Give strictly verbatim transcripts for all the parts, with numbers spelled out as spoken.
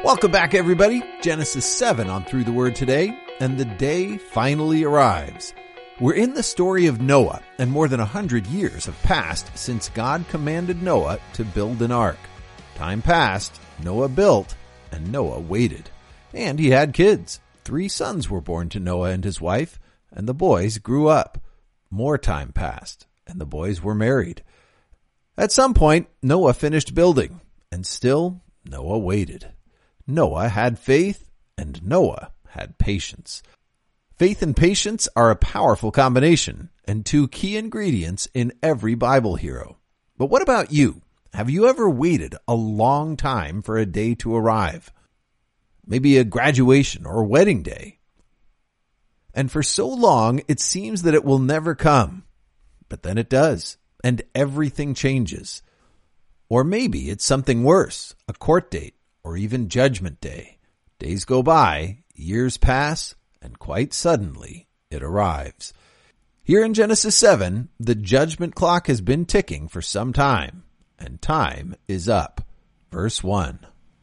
Welcome back, everybody. Genesis seven on Through the Word today, and the day finally arrives. We're in the story of Noah, and more than a hundred years have passed since God commanded Noah to build an ark. Time passed, Noah built, and Noah waited. And he had kids. Three sons were born to Noah and his wife, and the boys grew up. More time passed, and the boys were married. At some point, Noah finished building, and still Noah waited. Noah had faith, and Noah had patience. Faith and patience are a powerful combination, and two key ingredients in every Bible hero. But what about you? Have you ever waited a long time for a day to arrive? Maybe a graduation or wedding day. And for so long, it seems that it will never come. But then it does, and everything changes. Or maybe it's something worse, a court date, or even judgment day. Days go by, years pass, and quite suddenly it arrives. Here in Genesis seven, the judgment clock has been ticking for some time, and time is up. Verse one.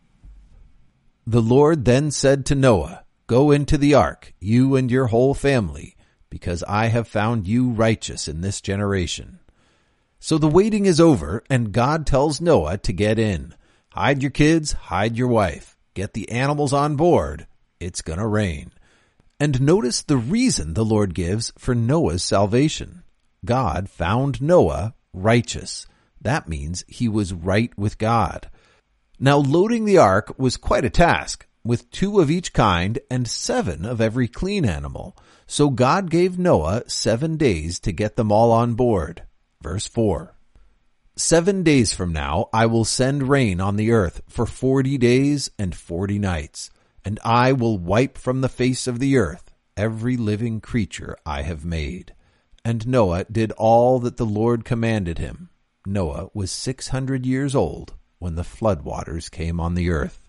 The Lord then said to Noah, "Go into the ark, you and your whole family, because I have found you righteous in this generation." So the waiting is over, and God tells Noah to get in. Hide your kids, hide your wife. Get the animals on board. It's gonna rain. And notice the reason the Lord gives for Noah's salvation. God found Noah righteous. That means he was right with God. Now, loading the ark was quite a task, with two of each kind and seven of every clean animal. So God gave Noah seven days to get them all on board. Verse four. Seven days from now I will send rain on the earth for forty days and forty nights, and I will wipe from the face of the earth every living creature I have made. And Noah did all that the Lord commanded him. Noah was six hundred years old when the floodwaters came on the earth.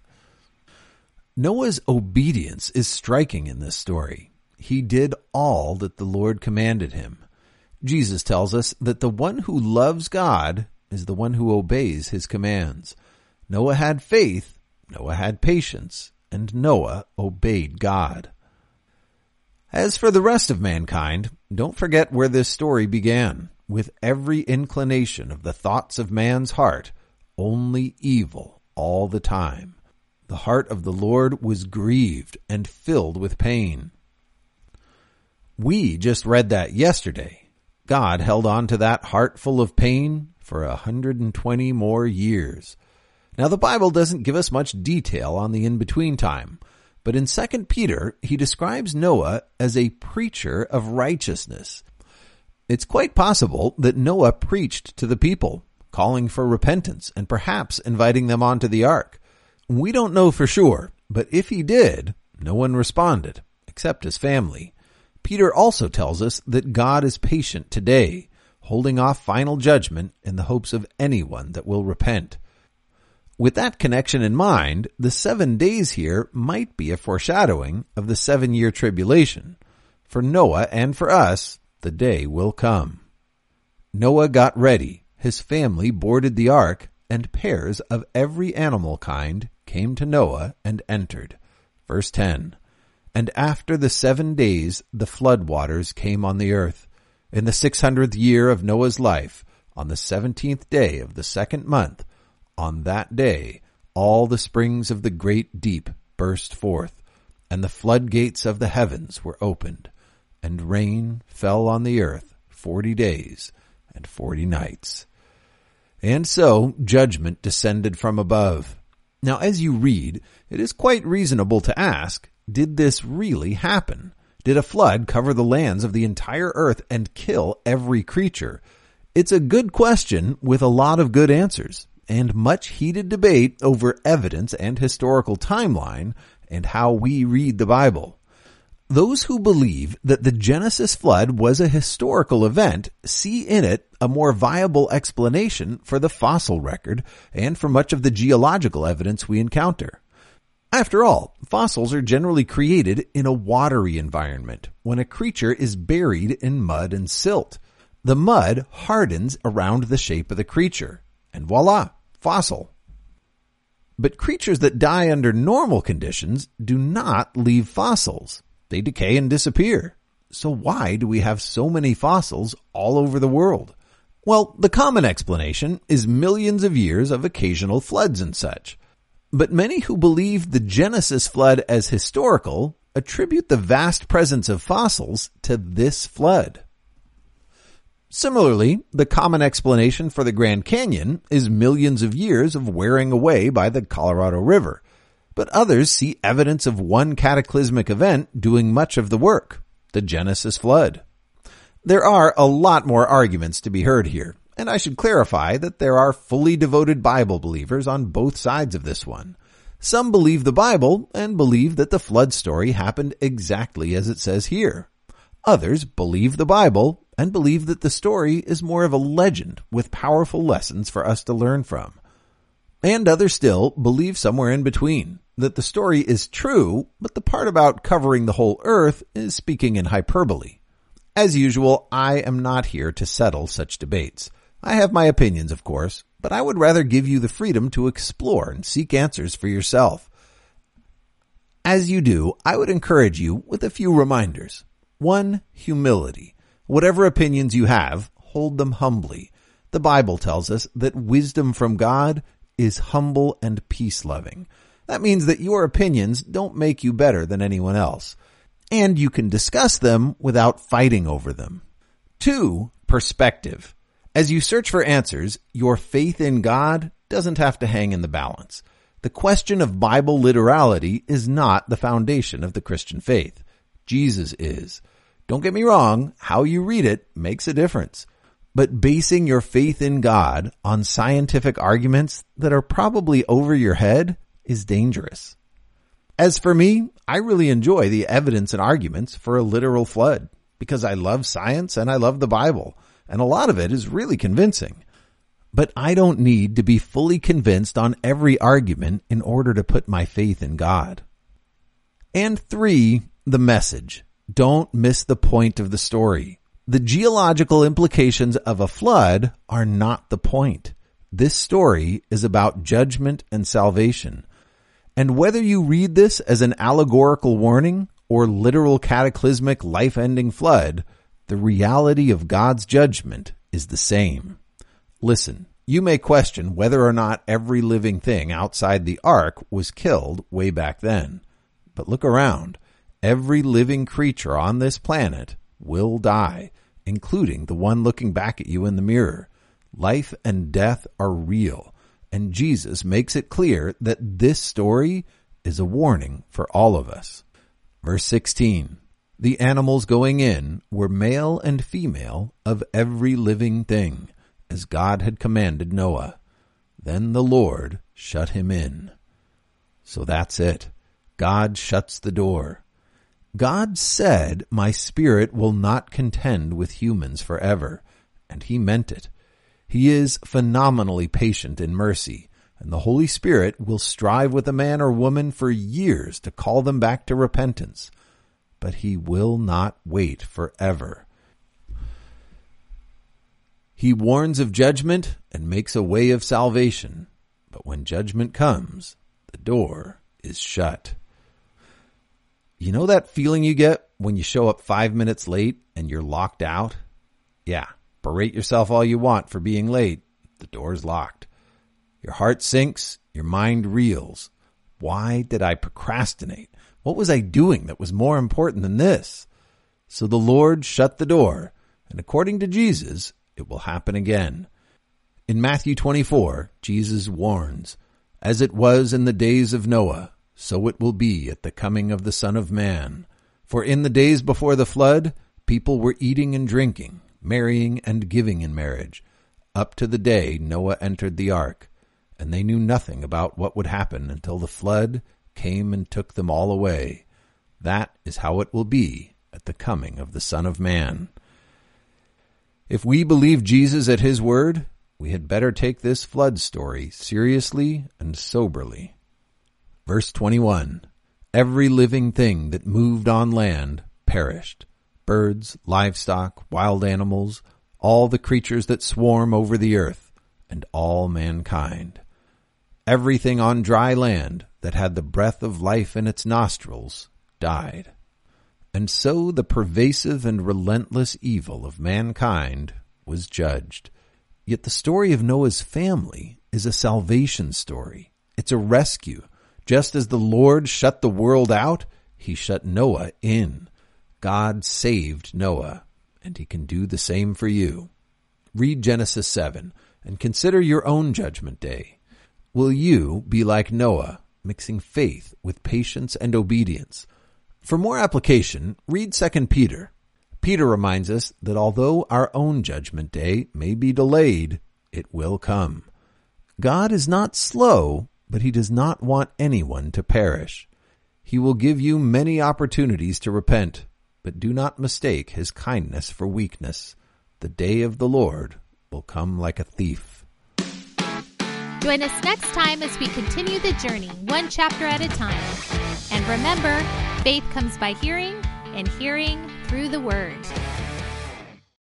Noah's obedience is striking in this story. He did all that the Lord commanded him. Jesus tells us that the one who loves God is the one who obeys his commands. Noah had faith, Noah had patience, and Noah obeyed God. As for the rest of mankind, don't forget where this story began. With every inclination of the thoughts of man's heart, only evil all the time. The heart of the Lord was grieved and filled with pain. We just read that yesterday. God held on to that heart full of pain for a hundred and twenty more years. Now, the Bible doesn't give us much detail on the in-between time, but in Second Peter, he describes Noah as a preacher of righteousness. It's quite possible that Noah preached to the people, calling for repentance and perhaps inviting them onto the ark. We don't know for sure, but if he did, no one responded, except his family. Peter also tells us that God is patient today, holding off final judgment in the hopes of anyone that will repent. With that connection in mind, the seven days here might be a foreshadowing of the seven-year tribulation. For Noah and for us, the day will come. Noah got ready. His family boarded the ark, and pairs of every animal kind came to Noah and entered. Verse ten. And after the seven days, the flood waters came on the earth. In the six hundredth year of Noah's life, on the seventeenth day of the second month, on that day, all the springs of the great deep burst forth, and the floodgates of the heavens were opened, and rain fell on the earth forty days and forty nights. And so judgment descended from above. Now, as you read, it is quite reasonable to ask, did this really happen? Did a flood cover the lands of the entire earth and kill every creature? It's a good question with a lot of good answers, and much heated debate over evidence and historical timeline and how we read the Bible. Those who believe that the Genesis flood was a historical event see in it a more viable explanation for the fossil record and for much of the geological evidence we encounter. After all, fossils are generally created in a watery environment when a creature is buried in mud and silt. The mud hardens around the shape of the creature, and voila, fossil. But creatures that die under normal conditions do not leave fossils. They decay and disappear. So why do we have so many fossils all over the world? Well, the common explanation is millions of years of occasional floods and such. But many who believe the Genesis flood as historical attribute the vast presence of fossils to this flood. Similarly, the common explanation for the Grand Canyon is millions of years of wearing away by the Colorado River. But others see evidence of one cataclysmic event doing much of the work, the Genesis flood. There are a lot more arguments to be heard here, and I should clarify that there are fully devoted Bible believers on both sides of this one. Some believe the Bible and believe that the flood story happened exactly as it says here. Others believe the Bible and believe that the story is more of a legend with powerful lessons for us to learn from. And others still believe somewhere in between, that the story is true, but the part about covering the whole earth is speaking in hyperbole. As usual, I am not here to settle such debates. I have my opinions, of course, but I would rather give you the freedom to explore and seek answers for yourself. As you do, I would encourage you with a few reminders. One, humility. Whatever opinions you have, hold them humbly. The Bible tells us that wisdom from God is humble and peace-loving. That means that your opinions don't make you better than anyone else, and you can discuss them without fighting over them. Two, perspective. As you search for answers, your faith in God doesn't have to hang in the balance. The question of Bible literality is not the foundation of the Christian faith. Jesus is. Don't get me wrong, how you read it makes a difference. But basing your faith in God on scientific arguments that are probably over your head is dangerous. As for me, I really enjoy the evidence and arguments for a literal flood because I love science and I love the Bible, and a lot of it is really convincing. But I don't need to be fully convinced on every argument in order to put my faith in God. And three, the message. Don't miss the point of the story. The geological implications of a flood are not the point. This story is about judgment and salvation. And whether you read this as an allegorical warning or literal cataclysmic life-ending flood, the reality of God's judgment is the same. Listen, you may question whether or not every living thing outside the ark was killed way back then. But look around. Every living creature on this planet will die, including the one looking back at you in the mirror. Life and death are real, and Jesus makes it clear that this story is a warning for all of us. Verse sixteen, the animals going in were male and female of every living thing, as God had commanded Noah. Then the Lord shut him in. So that's it. God shuts the door. God said, my spirit will not contend with humans forever, and he meant it. He is phenomenally patient in mercy, and the Holy Spirit will strive with a man or woman for years to call them back to repentance, but he will not wait forever. He warns of judgment and makes a way of salvation, but when judgment comes, the door is shut. You know that feeling you get when you show up five minutes late and you're locked out? Yeah, berate yourself all you want for being late. The door's locked. Your heart sinks. Your mind reels. Why did I procrastinate? What was I doing that was more important than this? So the Lord shut the door, and according to Jesus, it will happen again. In Matthew twenty-four, Jesus warns, as it was in the days of Noah, so it will be at the coming of the Son of Man. For in the days before the flood, people were eating and drinking, marrying and giving in marriage, up to the day Noah entered the ark, and they knew nothing about what would happen until the flood came and took them all away. That is how it will be at the coming of the Son of Man. If we believe Jesus at his word, we had better take this flood story seriously and soberly. Verse twenty-one, every living thing that moved on land perished. Birds, livestock, wild animals, all the creatures that swarm over the earth, and all mankind. Everything on dry land that had the breath of life in its nostrils died. And so the pervasive and relentless evil of mankind was judged. Yet the story of Noah's family is a salvation story. It's a rescue. Just as the Lord shut the world out, he shut Noah in. God saved Noah, and he can do the same for you. Read Genesis seven and consider your own judgment day. Will you be like Noah, mixing faith with patience and obedience? For more application, read Second Peter. Peter reminds us that although our own judgment day may be delayed, it will come. God is not slow, but he does not want anyone to perish. He will give you many opportunities to repent, but do not mistake his kindness for weakness. The day of the Lord will come like a thief. Join us next time as we continue the journey, one chapter at a time. And remember, faith comes by hearing, and hearing through the Word.